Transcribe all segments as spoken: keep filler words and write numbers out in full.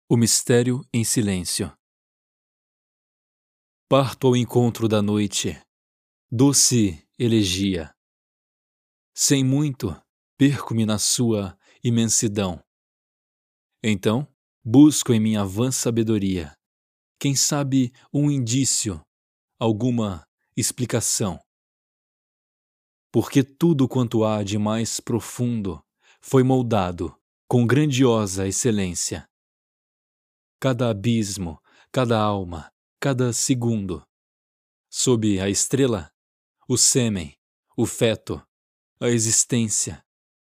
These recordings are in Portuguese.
O mistério em silêncio. Parto ao encontro da noite, doce elegia. Sem muito, perco-me na sua imensidão. Então, busco em minha vã sabedoria, quem sabe um indício, alguma explicação. Porque tudo quanto há de mais profundo foi moldado com grandiosa excelência. Cada abismo, cada alma, cada segundo. Sob a estrela, o sêmen, o feto, a existência.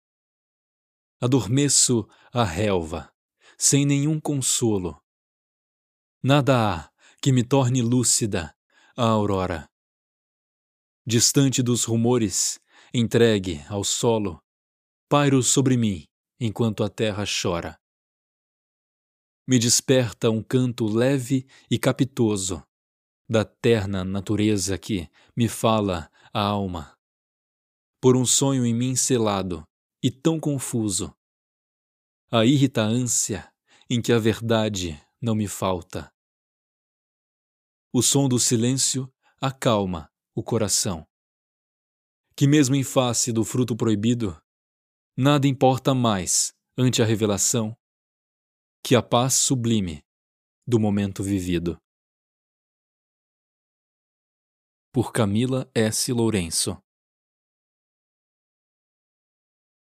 Adormeço a relva, sem nenhum consolo. Nada há que me torne lúcida a aurora. Distante dos rumores, entregue ao solo, pairo sobre mim enquanto a terra chora. Me desperta um canto leve e capitoso da terna natureza que me fala a alma. Por um sonho em mim selado e tão confuso, a irrita ânsia em que a verdade não me falta. O som do silêncio acalma o coração, que mesmo em face do fruto proibido, nada importa mais ante a revelação que a paz sublime do momento vivido. Por Camila S. Lourenço.